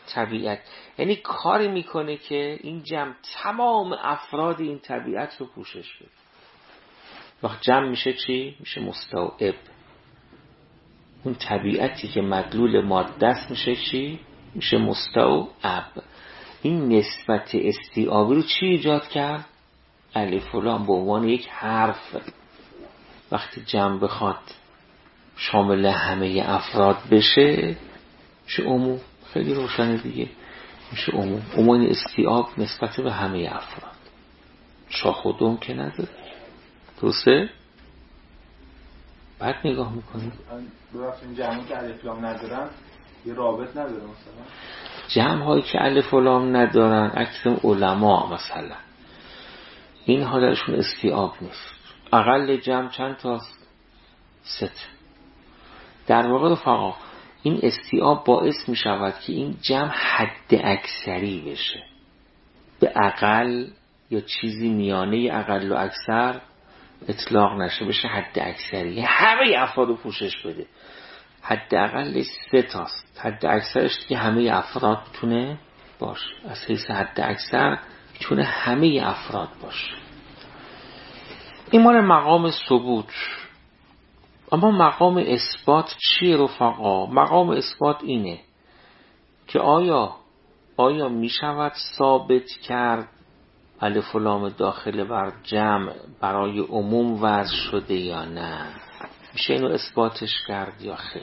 طبیعت، یعنی کاری میکنه که این جمع تمام افراد این طبیعت رو پوشش بده. وقت جمع میشه چی؟ میشه مستوعب. اون طبیعتی که مدلول ماده است میشه چی؟ میشه مستوعب. این نسبت استیعابی رو چی ایجاد کرد؟ الف و لام به عنوان یک حرف. وقتی جمع بخواد شامل همه افراد بشه میشه عموم. خیلی روشنه دیگه، میشه عموم. عموم استیعاب نسبت به همه افراد، شاخ و دم که نداره. درسته؟ بعد نگاه میکنید این جمعی که الف لام ندارن یه رابط نداره. مثلا جمع هایی که الف و لام ندارن اکثر علما مثلا اینها درشون استیعاب نیست. اقل جمع چند تاست؟ 3. در واقع رفقا این استیعاب باعث می شود که این جمع حد اکثری بشه، به اقل یا چیزی میانه اقل و اکثر اطلاق نشه، بشه حد اکثری، همه افراد رو پوشش بده. حد اقلش 3 تاست، حد اکثرش که همه افراد تونه باشه. از حیث حد اکثر تونه همه افراد باشه. این مال مقام ثبوت. اما مقام اثبات چیه رفقا؟ مقام اثبات اینه که آیا می شود ثابت کرد الف و لام داخل بر جمع برای عموم وضع شده یا نه؟ میشه اینو اثباتش کرد یا خیر؟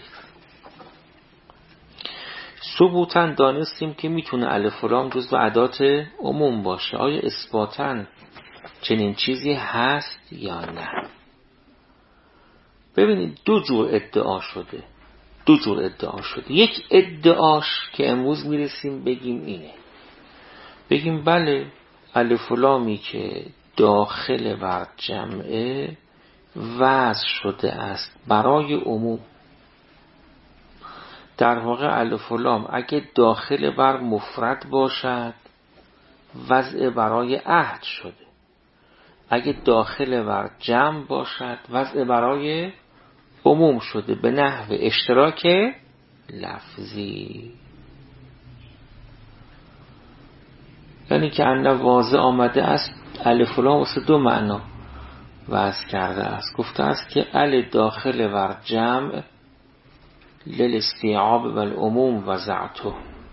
ثبوتاً دانستیم که میتونه الف و لام جزو ادات عموم باشه. آیا اثباتاً چنین چیزی هست یا نه؟ ببینید دو جور ادعا شده. یک ادعاش که امروز میرسیم بگیم اینه، بگیم بله الف و لامی که داخل بر جمعه وضع شده است برای عموم. در واقع الف و لام اگه داخل بر مفرد باشد وضع برای عهد شده، اگه داخل بر جمع باشد وضع برای عموم شده، به نحو اشتراک لفظی. یعنی که انه واضح آمده است الف و لام واسه 2 معنا وضع کرده است. گفته است که ال داخل بر جمع للاستیعاب و العموم وضعته،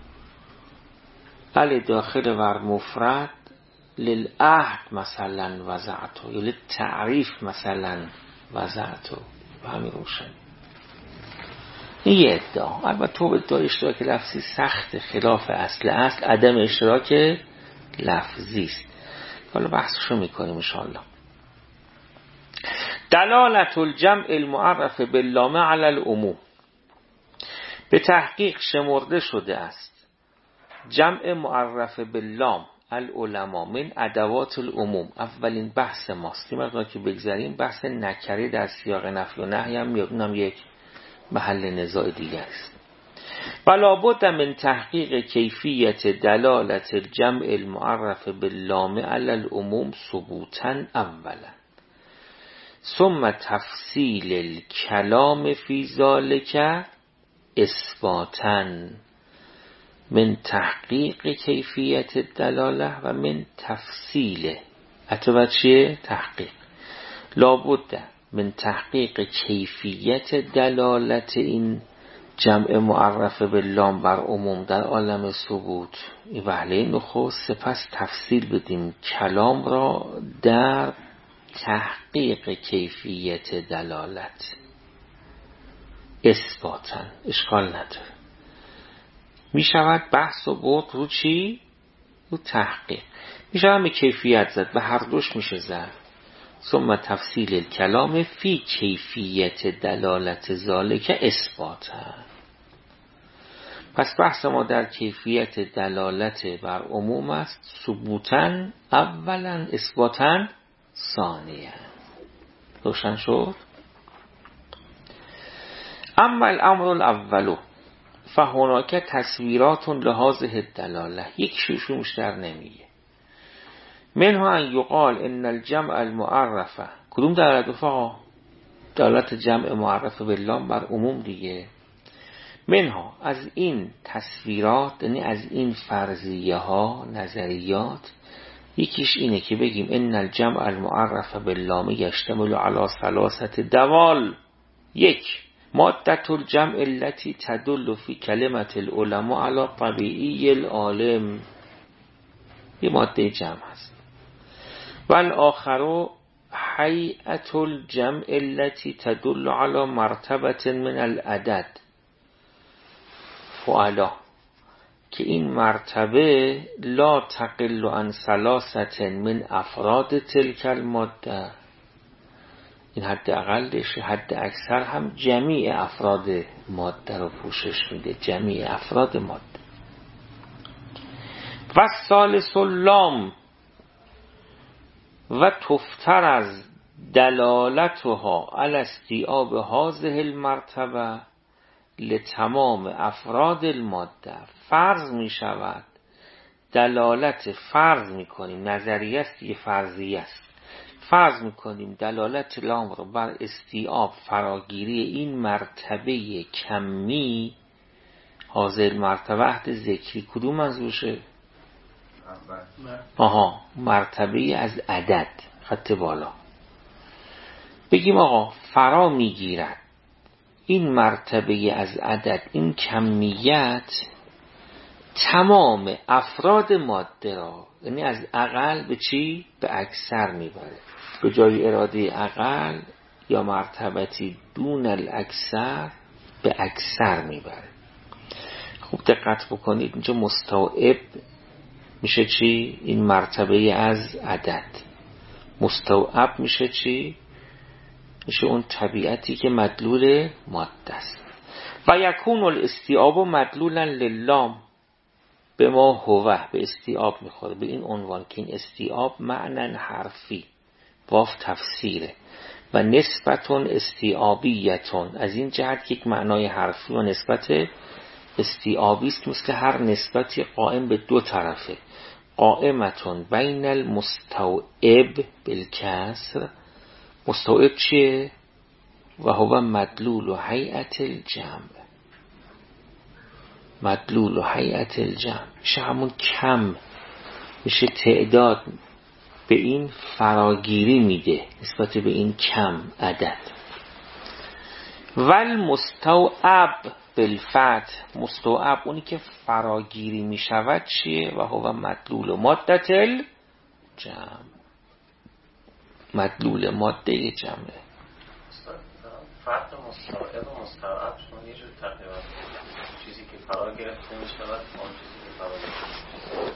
ال داخل بر مفرد للعهد مثلا وضعته یا للتعریف مثلا وضعته. و همین روشن. این یه ادعا. البته تو ادعای اشتراک لفظی سخت، خلاف اصل عدم اشتراک لفظی است. حالا بحثشو میکنیم انشاءالله. دلالت الجمع المعرف باللام علی العموم. به تحقیق شمرده شده است جمع معرف باللام العلماء من ادوات العموم. اولین بحث ماست. این که بگذاریم بحث نکره در سیاق نفی و نهی هم یک محل نزاع دیگر است. ولا بد من تحقیق کیفیت دلالت الجمع المعرف باللام علی العموم ثبوتا اولا، ثم تفصیل الکلام فی ذلک اثباتا. من تحقیق کیفیت دلاله و من تفصیله. اتباع چیه؟ تحقیق. لابد من تحقیق کیفیت دلالت این جمع معرف باللام بر عموم در عالم ثبوت، این وهله نخست. سپس تفصیل بدیم کلام را در تحقیق کیفیت دلالت اثباتا. اشکال نداره. می شود بحث و برد رو چی؟ رو تحقیق. می شود به کیفیت زد، به هر دوش میشه زد. ثم تفصیل کلام فی کیفیت دلالت ذالک اثباتا. پس بحث ما در کیفیت دلالت بر عموم است. ثبوتا اولا، اثباتا ثانیا. روشن شد؟ اما الامر الاولو فهناک تصویرات لهذه الدلاله. یک شوشومش در نمیگه. منها ان یقال ان الجمع المعرفه. کدوم دلالت؟ دلالت جمع معرفه باللام بر عموم دیگه. منها از این تصویرات، یعنی از این فرضیه ها، نظریات، یکیش اینه که بگیم ان الجمع المعرف باللام یشتمل علی ثلاثه دوال. یک، مادة الجمع التي تدل في كلمة العلماء على طبيعي العالم، یه ماده جمع هست. و الاخر هیئة الجمع التي تدل على مرتبة من العدد فعلا، که این مرتبه لا تقل عن ثلاثه من افراد تلك الماده، این حد اقلش، حد اکثر هم جمیع افراد ماده رو پوشش میده، جمیع افراد ماده. و ثالث اللام و تفتر از دلالتها علی استیعاب هذه المرتبه لتمام افراد الماده. فرض می شود دلالت، فرض می کنیم، نظریه است یه فرضیه است، فرض می کنیم دلالت لام رو بر استیعاب، فراگیری این مرتبه کمی، هذه المرتبه عهد ذکری، کدوم منظورشه؟ مرتبه از عدد، خط بالا. بگیم آقا فرا می گیرد این مرتبه از عدد، این کمیت، تمام افراد ماده را، یعنی از اقل به چی؟ به اکثر میبره. به جای اراده اقل یا مرتبتی دون الاکثر به اکثر میبره. خوب دقت بکنید، اینجا مستوعب میشه چی؟ این مرتبه از عدد. مستوعب میشه چی؟ میشه اون طبیعتی که مدلول ماده است. و یکون الاستیعاب مدلولا للام به ما هو، به استیعاب میخوره، به این عنوان که این استیعاب معنی حرفی، واف تفسیره، و نسبتون استیعابیتون، از این جهت یک معنای حرفی و نسبت استیعابی است، مثل هر نسبتی قائم به دو طرفه. قائمتون بین المستوعب بالکسر، مستوعب چیه؟ و هو مدلول و هیئت الجمع، مدلول و هیئت الجمع میشه همون کم، میشه تعداد، به این فراگیری میده نسبت به این کم عدد. والمستوعب بالفتح، مستوعب اونی که فراگیری میشود چیه؟ و هو مدلول و مادت الجمع، مدلول ماده جمعه. فرق مستوعب و مستوعب شما یه جور تقریبا چیزی که فرا گرفته می شود اون چیزی که فرا گرفته.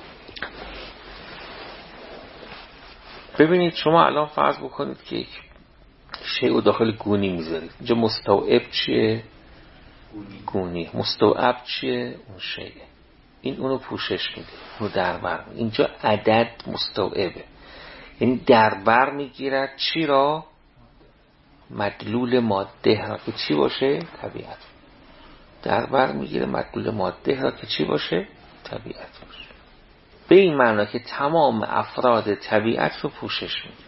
ببینید شما الان فرض بکنید که یک شیء رو داخل گونی میذارید. اینجا مستوعب چیه؟ گونی. مستوعب چیه؟ اون شیء. این اونو پوشش میده، اونو دربر میده. اینجا عدد مستوعبه، یعنی دربر میگیرد چی را؟ مدلول ماده را که چی باشه؟ طبیعت. دربر میگیره مدلول ماده را که چی باشه؟ طبیعت باشه. به این معنی که تمام افراد طبیعت رو پوشش میده.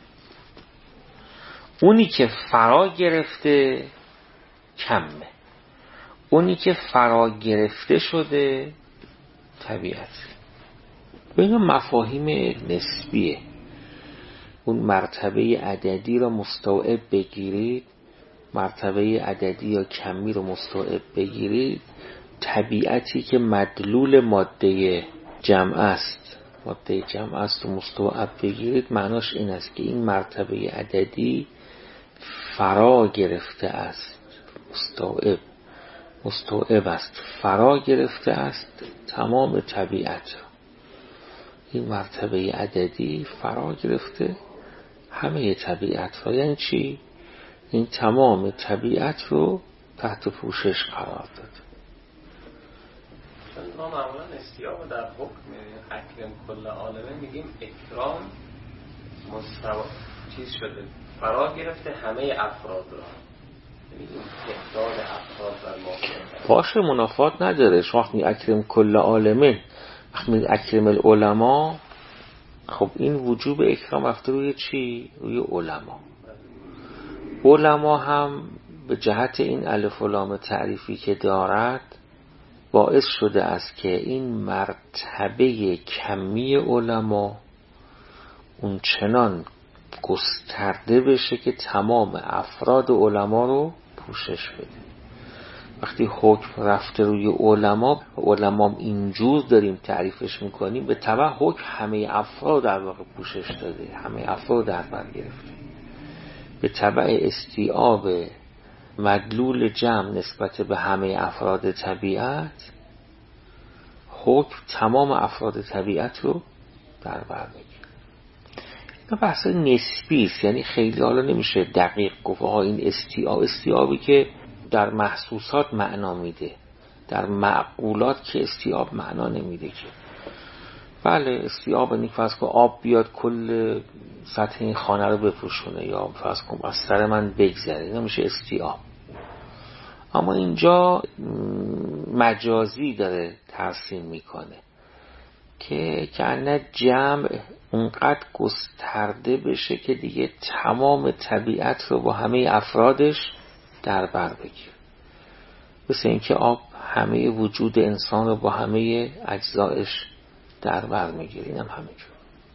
اونی که فرا گرفته کمه، اونی که فرا گرفته شده طبیعت. به این مفاهیم نسبیه. اون مرتبه عددی را مستوعب بگیرید، مرتبه عددی یا کمی رو مستوعب بگیرید، طبیعتی که مدلول ماده جمع است، ماده جمع است و مستوعب بگیرید، معناش این است که این مرتبه عددی فرا گرفته است، مستوعب است، فرا گرفته است تمام طبیعت. این مرتبه عددی فرا گرفته همه طبیعت را. یعنی چی؟ این تمام طبیعت رو تحت پوشش قرار داد. ما معمولا استیعاب در حکم اکرم کل عالمه میگیم اکرام مستوى چیز شده، فرا گرفته همه افراد را، یعنی این تعداد افراد در موقع باشه منافات نداره. شما می اکرم کل عالمه، وقتی اکرم العلماء، خب این وجوب اکرام رفته روی چی؟ روی علما. علما هم به جهت این الف و لام تعریفی که دارد باعث شده است که این مرتبه کمی علما اون چنان گسترده بشه که تمام افراد علما رو پوشش بده. وقتی حکم رفته روی علما اینجور داریم تعریفش میکنیم، به تبع حکم همه افراد در واقع پوشش داده، همه افراد در بر گرفته. به تبع استیعاب مدلول جمع نسبت به همه افراد طبیعت، حکم تمام افراد طبیعت رو در بر میگیره. این بحث نسبی است، یعنی خیلی حالا نمیشه دقیق گفت این استیعابی که در محسوسات معنا میده، در معقولات که استیعاب معنا نمیده که. بله استیعاب یعنی فرض کن آب بیاد کل سطح این خانه رو بپوشونه، یا فرض کن از سر من بگذره، نمیشه استیعاب. اما اینجا مجازی داره ترسیم میکنه که کنه جمع اونقدر گسترده بشه که دیگه تمام طبیعت رو با همه افرادش در بر بگیر. مثل اینکه آب همه وجود انسان رو با همه اجزایش در بر میگیره. اینم همینجور.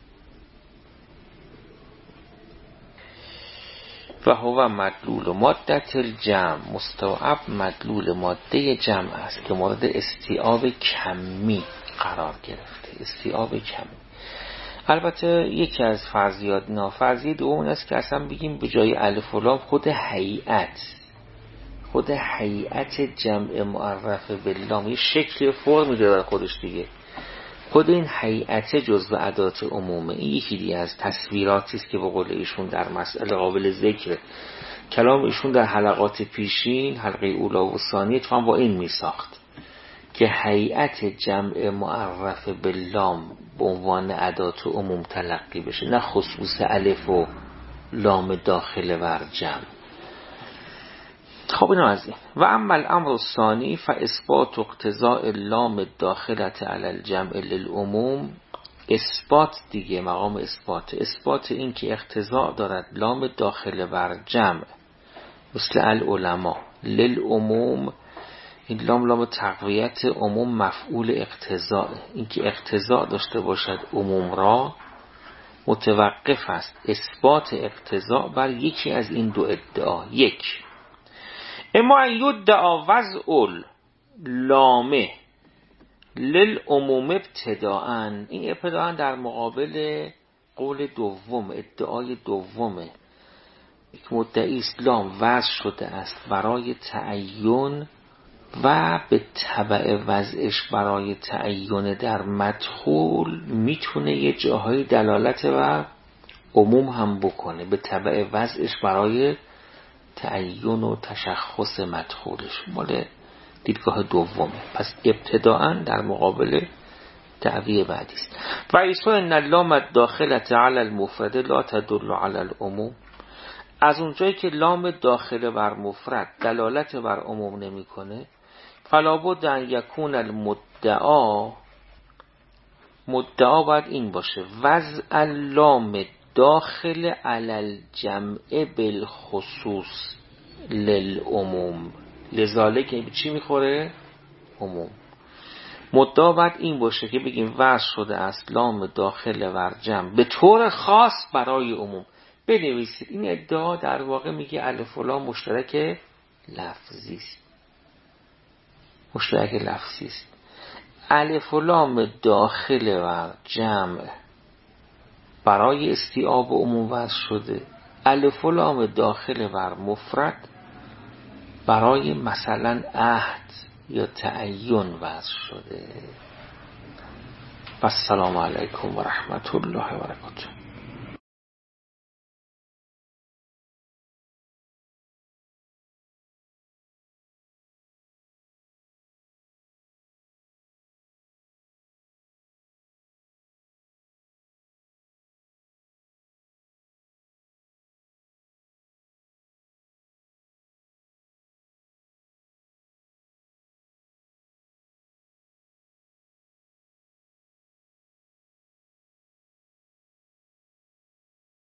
و هو مدلول مادت الجمع، مستوعب مدلول ماده جمع است که مورد استیعاب کمی قرار گرفته. استیعاب کمی. البته یکی از فرضیات فرضیه دوم است که اصلا بگیم به جای الف و لام خود هیئت جمع معرف باللام یه شکل فرمی داره خودش دیگه. خود این هیئت جزء ادات عمومه. این یکی دیگه از تصویراتی است که به قول ایشون در مسئله قابل ذکر. کلام ایشون در حلقات پیشین، حلقه اولا و ثانیه، تو هم با این می ساخت که هیئت جمع معرف باللام به عنوان ادات عموم تلقی بشه، نه خصوص الف و لام داخل بر جمع. خب اینو از این. و اما الامر الثانی فاثبات اقتضاء اللام داخلت علی الجمع للعموم. اثبات دیگه، مقام اثبات این که اقتضاء دارد لام داخل بر جمع مثل العلماء للعموم. این لام تقویت عموم مفعول اقتضاء، این که اقتضاء داشته باشد عموم را متوقف است اثبات اقتضاء بر یکی از این دو ادعا. یک، اما ان یدعا وضع اللام للعموم ابتداءً. این ابتداءً در مقابل قول دوم، ادعای دومه. یک مدعی اسلام وضع شده است برای تعین و به تبع وضعش برای تعین در مدخول میتونه یه جاهای دلالت بر عموم هم بکنه، به تبع وضعش برای تعین و تشخص مدخولش. مال دیدگاه دومه. پس ابتداءً در مقابل دعوی بعدی است. و ایسا ان اللام الداخلة علی المفرد لا تدل علی العموم. از اونجایی که لام داخل بر مفرد دلالت بر عموم نمیکنه، فلا بد ان یکون مدعا باید این باشه وضع اللام داخل علی الجمع بالخصوص للعموم. لذالک چی میخوره؟ عموم. مدعا باید این باشه که بگیم وضع شده است لام داخل بر جمع به طور خاص برای عموم. بنویسید این ادعا در واقع میگه الف و لام مشترک لفظی است. الف و لام داخل بر جمع برای استیعاب عموم وضع شده، الف و لام داخل بر مفرد برای مثلا عهد یا تعین وضع شده. السلام علیکم و رحمت الله و برکاته.